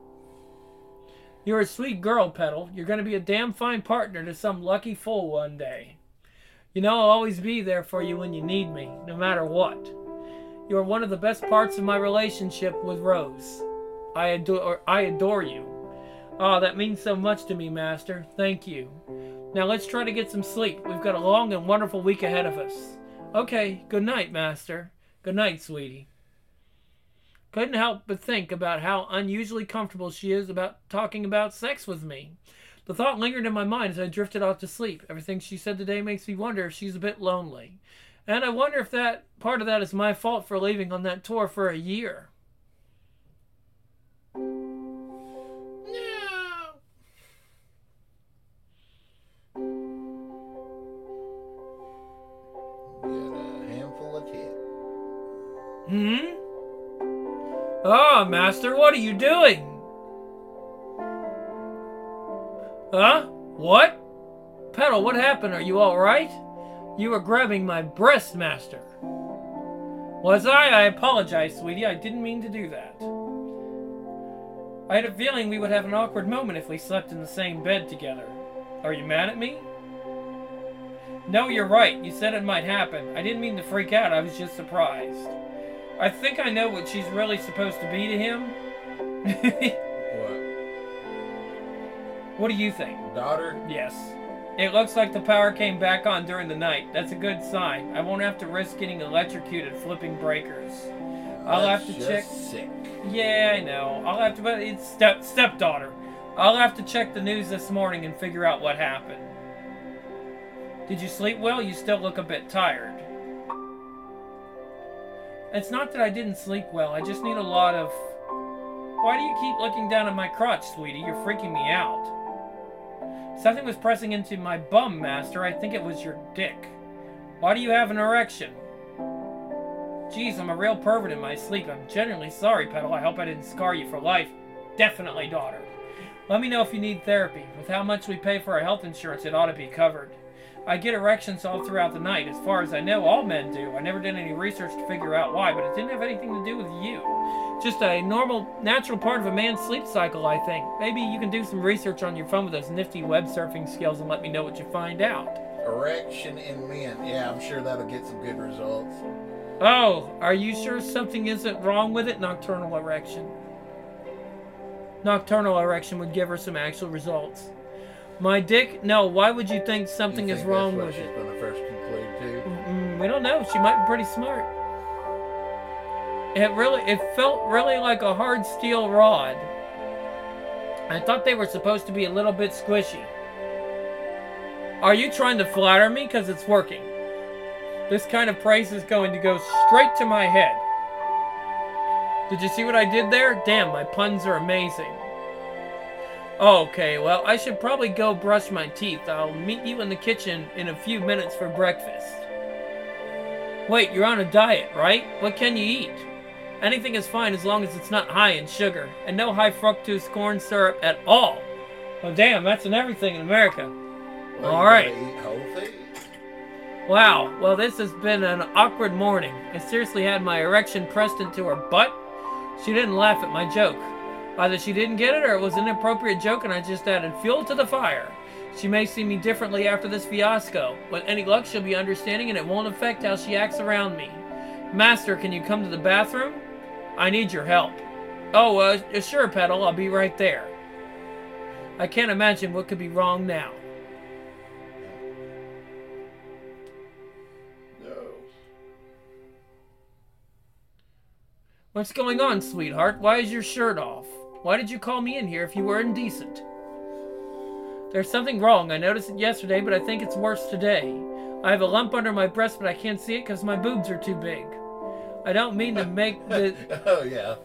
You're a sweet girl, Petal. You're going to be a damn fine partner to some lucky fool one day. You know I'll always be there for you when you need me, no matter what. You are one of the best parts of my relationship with Rose. I adore you. Oh, that means so much to me, Master. Thank you. Now let's try to get some sleep. We've got a long and wonderful week ahead of us. Okay, good night, Master. Good night, sweetie. Couldn't help but think about how unusually comfortable she is about talking about sex with me. The thought lingered in my mind as I drifted off to sleep. Everything she said today makes me wonder if she's a bit lonely. And I wonder if that part of that is my fault for leaving on that tour for a year. No. on, Master. What are you doing? Huh? What? Petal, what happened? Are you alright? You were grabbing my breast, Master. Was I? I apologize, sweetie. I didn't mean to do that. I had a feeling we would have an awkward moment if we slept in the same bed together. Are you mad at me? No, you're right. You said it might happen. I didn't mean to freak out. I was just surprised. I think I know what she's really supposed to be to him. What? What do you think? Daughter? Yes. It looks like the power came back on during the night. That's a good sign. I won't have to risk getting electrocuted flipping breakers. I'll have to check. Sick. Yeah, I know. I'll have to, but it's stepdaughter. I'll have to check the news this morning and figure out what happened. Did you sleep well? You still look a bit tired. It's not that I didn't sleep well. I just need a lot of... Why do you keep looking down at my crotch, sweetie? You're freaking me out. Something was pressing into my bum, Master. I think it was your dick. Why do you have an erection? Jeez, I'm a real pervert in my sleep. I'm genuinely sorry, Petal. I hope I didn't scar you for life. Definitely, daughter. Let me know if you need therapy. With how much we pay for our health insurance, it ought to be covered. I get erections all throughout the night. As far as I know, all men do. I never did any research to figure out why, but it didn't have anything to do with you. Just a normal, natural part of a man's sleep cycle, I think. Maybe you can do some research on your phone with those nifty web surfing skills and let me know what you find out. Erection in men. Yeah, I'm sure that'll get some good results. Oh, are you sure something isn't wrong with it? Nocturnal erection. Nocturnal erection would give her some actual results. My dick? No, why would you think something is wrong with it? She's going to first conclude too? We don't know. She might be pretty smart. It felt really like a hard steel rod. I thought they were supposed to be a little bit squishy. Are you trying to flatter me? Because it's working. This kind of praise is going to go straight to my head. Did you see what I did there? Damn, my puns are amazing. Okay, well, I should probably go brush my teeth. I'll meet you in the kitchen in a few minutes for breakfast. Wait, you're on a diet, right? What can you eat? Anything is fine as long as it's not high in sugar, and no high fructose corn syrup at all. Oh, damn, that's in everything in America. Well, all right. Eat whole foods. Wow, well, this has been an awkward morning. I seriously had my erection pressed into her butt. She didn't laugh at my joke. Either she didn't get it or it was an inappropriate joke and I just added fuel to the fire. She may see me differently after this fiasco. With any luck, she'll be understanding and it won't affect how she acts around me. Master, can you come to the bathroom? I need your help. Oh, sure, Petal. I'll be right there. I can't imagine what could be wrong now. What's going on, sweetheart? Why is your shirt off? Why did you call me in here if you were indecent? There's something wrong. I noticed it yesterday, but I think it's worse today. I have a lump under my breast, but I can't see it because my boobs are too big. I don't mean to make the... Oh, yeah.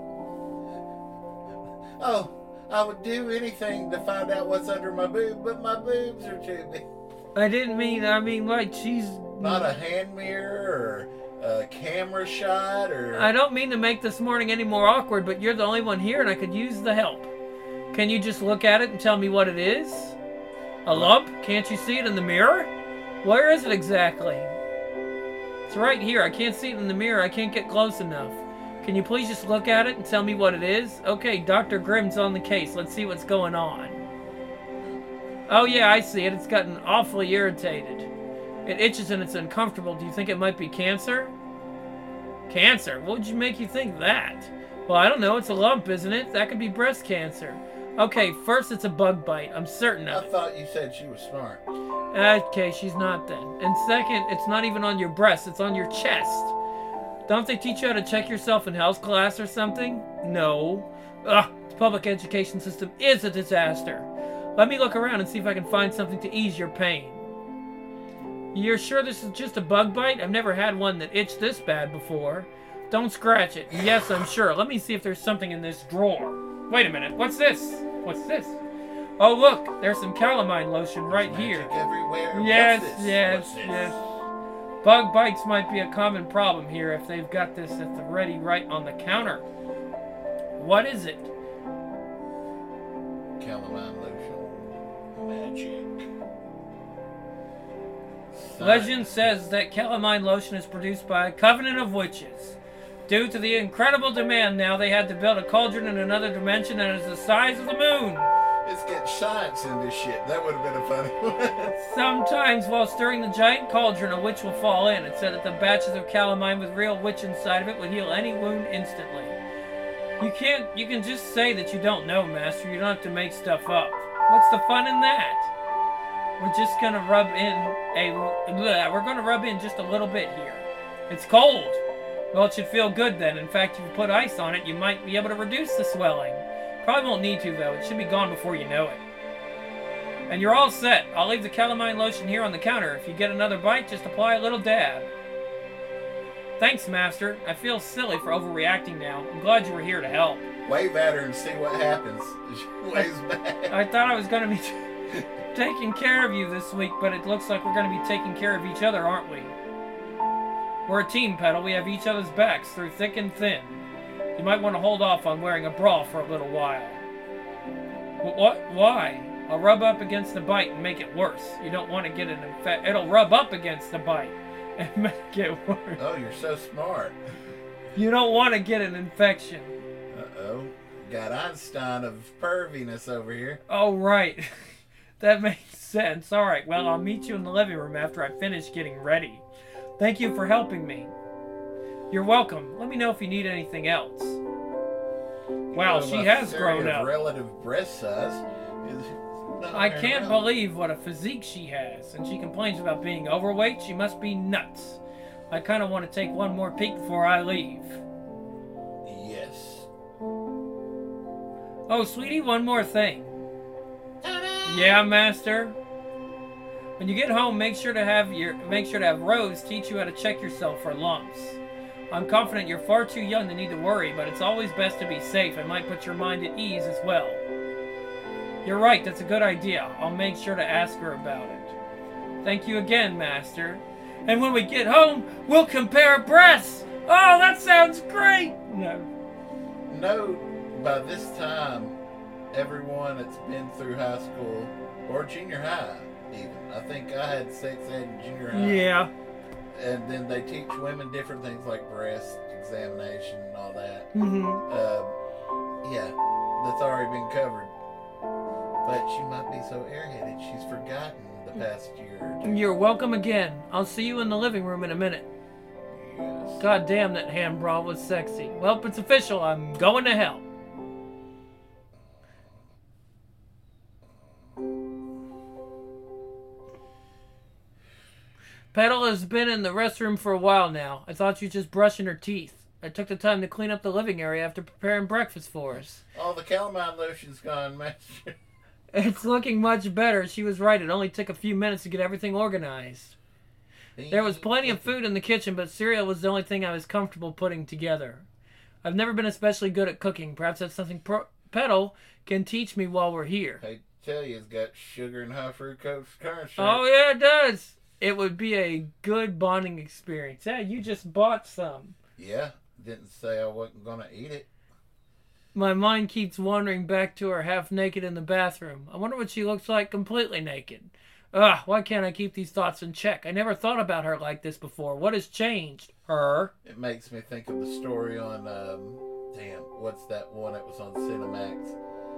Oh, I would do anything to find out what's under my boob, but my boobs are too big. I mean, like, she's... Not a hand mirror or a camera shot or... I don't mean to make this morning any more awkward, but you're the only one here and I could use the help. Can you just look at it and tell me what it is? A lump? Can't you see it in the mirror? Where is it exactly? It's right here. I can't see it in the mirror. I can't get close enough. Can you please just look at it and tell me what it is? Okay, Dr. Grimm's on the case. Let's see what's going on. Oh yeah, I see it. It's gotten awfully irritated. It itches and it's uncomfortable. Do you think it might be cancer? Cancer? What would make you think that? Well, I don't know. It's a lump, isn't it? That could be breast cancer. Okay, first it's a bug bite. I'm certain of it. I thought you said she was smart. Okay, she's not then. And second, it's not even on your breast. It's on your chest. Don't they teach you how to check yourself in health class or something? No. Ugh, the public education system is a disaster. Let me look around and see if I can find something to ease your pain. You're sure this is just a bug bite? I've never had one that itched this bad before. Don't scratch it. Yes, I'm sure. Let me see if there's something in this drawer. Wait a minute. What's this? What's this? Oh, look. There's some calamine lotion right here. Everywhere. Yes, What's this? yes, What's this? yes. Bug bites might be a common problem here if they've got this at the ready right on the counter. What is it? Calamine lotion. Magic. Legend says that calamine lotion is produced by a covenant of witches. Due to the incredible demand now, they had to build a cauldron in another dimension that is the size of the moon. Let's get science in this shit. That would have been a funny one. Sometimes while stirring the giant cauldron, a witch will fall in. It said that the batches of calamine with real witch inside of it would heal any wound instantly. You can just say that you don't know, Master. You don't have to make stuff up. What's the fun in that? We're just gonna rub in just a little bit here. It's cold. Well, it should feel good then. In fact, if you put ice on it, you might be able to reduce the swelling. Probably won't need to, though. It should be gone before you know it. And you're all set. I'll leave the calamine lotion here on the counter. If you get another bite, just apply a little dab. Thanks, Master. I feel silly for overreacting now. I'm glad you were here to help. Wave at her and see what happens. She waves back. I thought I was going to be taking care of you this week, but it looks like we're going to be taking care of each other, aren't we? We're a team, Petal. We have each other's backs through thick and thin. You might want to hold off on wearing a bra for a little while. What? Why? I'll rub up against the bite and make it worse. You don't want to get an infection. It'll rub up against the bite and make it worse. Oh, you're so smart. You don't want to get an infection. Uh-oh. Got Einstein of perviness over here. Oh, right. That makes sense. All right, well, I'll meet you in the living room after I finish getting ready. Thank you for helping me. You're welcome. Let me know if you need anything else. Wow, she has grown up. Relative breast size is I can't believe what a physique she has. And she complains about being overweight. She must be nuts. I kind of want to take one more peek before I leave. Yes. Oh, sweetie, one more thing. Yeah, Master. When you get home, make sure to have Rose teach you how to check yourself for lumps. I'm confident you're far too young to need to worry, but it's always best to be safe and might put your mind at ease as well. You're right, that's a good idea. I'll make sure to ask her about it. Thank you again, Master. And when we get home, we'll compare breasts! Oh, that sounds great! No, by this time, everyone that's been through high school, or junior high, even. I think I had sex ed in junior high. Yeah. And then they teach women different things like breast examination and all that. Yeah, that's already been covered. But she might be so airheaded she's forgotten the past year or two. You're welcome again. I'll see you in the living room in a minute. Yes. God damn, that hand bra was sexy. Well, it's official. I'm going to hell. Petal has been in the restroom for a while now. I thought she was just brushing her teeth. I took the time to clean up the living area after preparing breakfast for us. Oh, the calamine lotion's gone, Master. It's looking much better. She was right. It only took a few minutes to get everything organized. There was plenty of food in the kitchen, but cereal was the only thing I was comfortable putting together. I've never been especially good at cooking. Perhaps that's something Petal can teach me while we're here. I tell you, it's got sugar and high fructose corn syrup. Oh, yeah, it does. It would be a good bonding experience. Yeah, you just bought some. Yeah, didn't say I wasn't going to eat it. My mind keeps wandering back to her half naked in the bathroom. I wonder what she looks like completely naked. Ugh, why can't I keep these thoughts in check? I never thought about her like this before. What has changed? Her? It makes me think of the story on, damn, what's that one that was on Cinemax?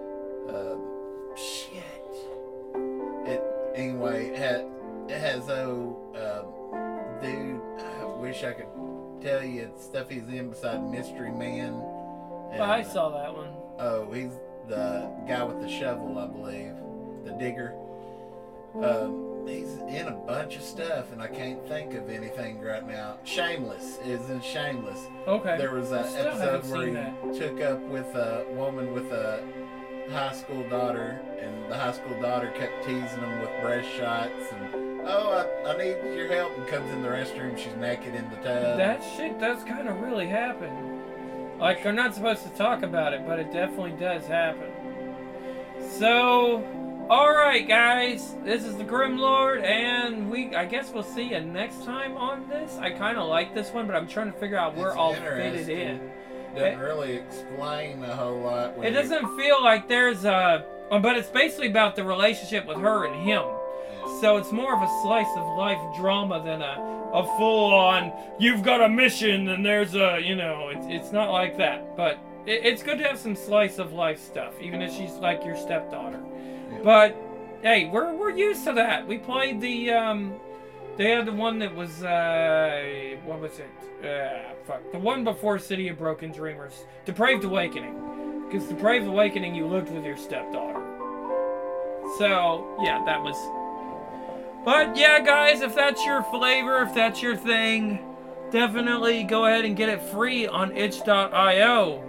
Anyway, it has dude, I wish I could tell you stuff he's in beside Mystery Man. And, I saw that one. Oh, he's the guy with the shovel, I believe. The digger. He's in a bunch of stuff, and I can't think of anything right now. Shameless is in Shameless. Okay. There was an episode where he took up with a woman with a high school daughter, and the high school daughter kept teasing him with breast shots, and I need your help, and comes in the restroom, she's naked in the tub. That shit does kind of really happen. Like, I'm not supposed to talk about it, but it definitely does happen. So, alright guys, this is the Grim Lord, and I guess we'll see you next time on this. I kind of like this one, but I'm trying to figure out where I'll fit it in. doesn't really explain a whole lot. It doesn't feel like there's a... But it's basically about the relationship with her and him. Yeah. So it's more of a slice of life drama than a full-on, you've got a mission and there's a, you know, it's not like that. But it's good to have some slice of life stuff, even if she's like your stepdaughter. Yeah. But, hey, we're used to that. We played the, they had the one that was, what was it? The one before City of Broken Dreamers. Depraved Awakening. Because Depraved Awakening, you lived with your stepdaughter. So, yeah, that was... But, yeah, guys, if that's your flavor, if that's your thing, definitely go ahead and get it free on itch.io.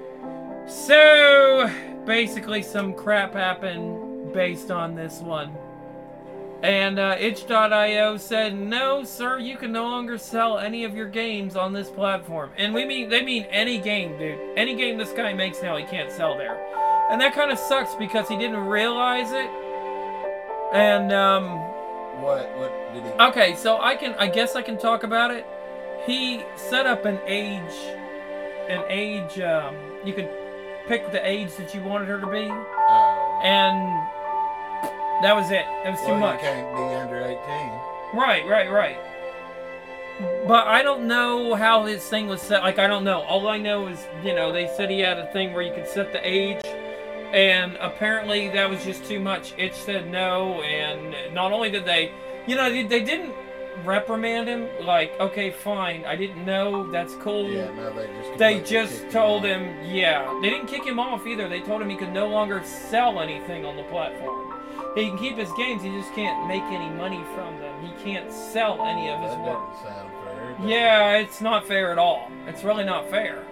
So, basically some crap happened based on this one. And itch.io said, no, sir, you can no longer sell any of your games on this platform. And they mean any game, dude. Any game this guy makes now, he can't sell there. And that kind of sucks because he didn't realize it. And, What did he... Okay, so I guess I can talk about it. He set up an age, you could pick the age that you wanted her to be. And... that was it. It was too much. You can't be under 18. Right. But I don't know how this thing was set. Like, I don't know. All I know is, you know, they said he had a thing where you could set the age. And apparently that was just too much. Itch said no. And not only did they... You know, they didn't reprimand him. Like, okay, fine. I didn't know. That's cool. Yeah, no, they just told him, yeah. They didn't kick him off either. They told him he could no longer sell anything on the platform. He can keep his games, he just can't make any money from them. He can't sell any of his work. That doesn't sound fair. Yeah, it's not fair at all. It's really not fair.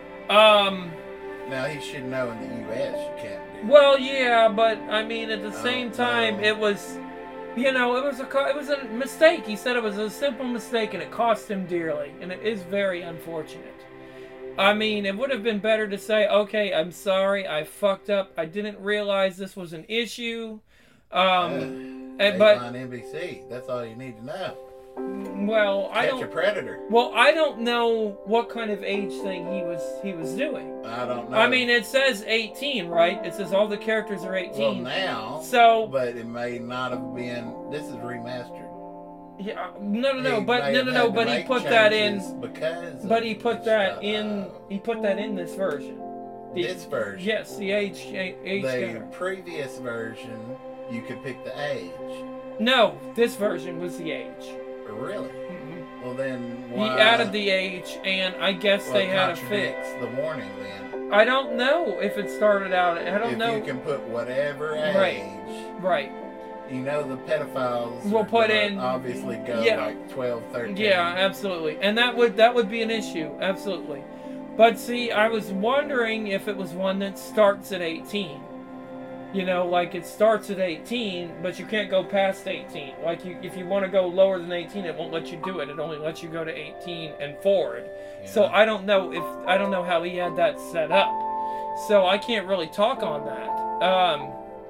Now, he should know in the U.S. you can't do well, yeah, but, I mean, at the same time, it was, you know, it was a mistake. He said it was a simple mistake, and it cost him dearly. And it is very unfortunate. I mean, it would have been better to say, okay, I'm sorry, I fucked up. I didn't realize this was an issue. But on NBC, that's all you need to know. Well, Catch a predator. Well, I don't know what kind of age thing he was doing. I don't know. I mean, it says 18, right? It says all the characters are 18. Well, now. So, but it may not have been. This is remastered. Yeah, no. But he put that in because. But he put that in. He put that in this version. This version. Yes, the age. The previous version. You could pick the age. No, this version was the age. Really? Mm-hmm. Well, then why? He added the age, and I guess they had a fix. The warning, then. I don't know if it started out. I don't know. If you can put whatever age. Right. You know the pedophiles will put in obviously go like 12, 13. Yeah, absolutely, and that would be an issue, absolutely. But see, I was wondering if it was one that starts at 18. You know, like it starts at 18, but you can't go past 18. Like if you want to go lower than 18, it won't let you do it. It only lets you go to 18 and forward. Yeah. So I don't know how he had that set up. So I can't really talk on that.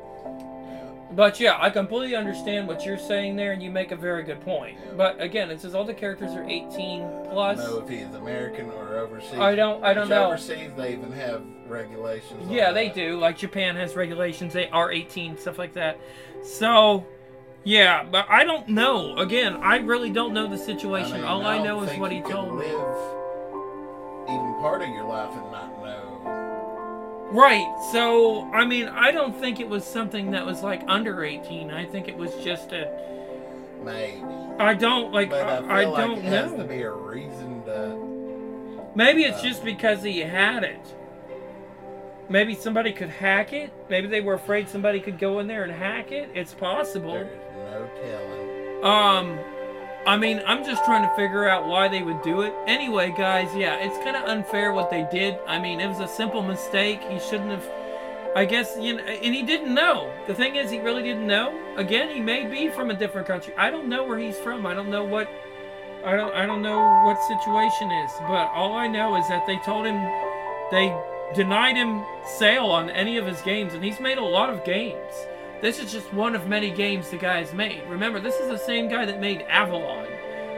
But yeah, I completely understand what you're saying there, and you make a very good point. Yeah. But again, it says all the characters are 18 plus. I don't know if he is American or overseas. I don't know. Overseas, they even have regulations. Yeah, they do. Like Japan has regulations. They are 18, stuff like that. So, yeah, but I don't know. Again, I really don't know the situation. All I know is what he told me. Live even part of your life and not know. Right, so, I mean, I don't think it was something that was, like, under 18. I think it was just a... Maybe. I don't, like, I don't know. There has to be a reason to... Maybe it's just because he had it. Maybe somebody could hack it. Maybe they were afraid somebody could go in there and hack it. It's possible. There's no telling. I mean, I'm just trying to figure out why they would do it. Anyway, guys, yeah, it's kind of unfair what they did. I mean, it was a simple mistake. He shouldn't have... I guess, you know, and he didn't know. The thing is, he really didn't know. Again, he may be from a different country. I don't know where he's from. I don't know what... I don't know what situation is. But all I know is that they told him... They denied him sale on any of his games. And he's made a lot of games. This is just one of many games the guy's made. Remember, this is the same guy that made Avalon,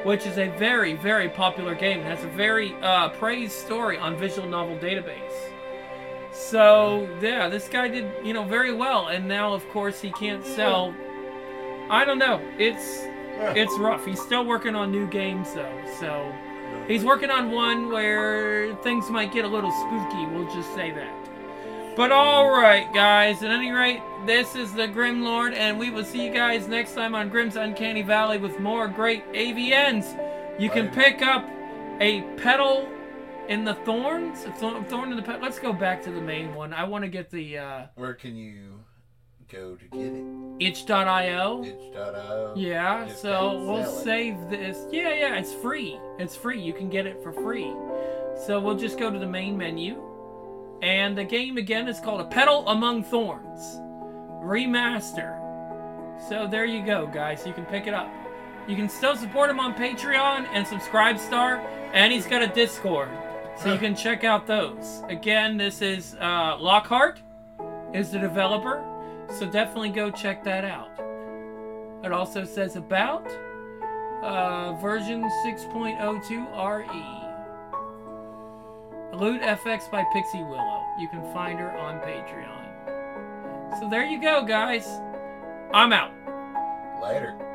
which is a very, very popular game. It has a very praised story on Visual Novel Database. So, yeah, this guy did, you know, very well. And now, of course, he can't sell. I don't know. It's rough. He's still working on new games, though. So, he's working on one where things might get a little spooky. We'll just say that. But alright, guys. At any rate, this is the Grim Lord, and we will see you guys next time on Grim's Uncanny Valley with more great AVNs. You can pick up a Petal in the Thorns. A thorn in the Petal. Let's go back to the main one. I want to get the... Where can you go to get it? Itch.io. Itch.io. Yeah, so we'll save this. Yeah, it's free. It's free. You can get it for free. So we'll just go to the main menu. And the game, again, is called A Petal Among Thorns. Remaster. So there you go, guys. You can pick it up. You can still support him on Patreon and Subscribestar. And he's got a Discord. So you can check out those. Again, this is Lockhart is the developer. So definitely go check that out. It also says about version 6.02 RE. Loot FX by Pixie Willow. You can find her on Patreon. So there you go, guys. I'm out. Later.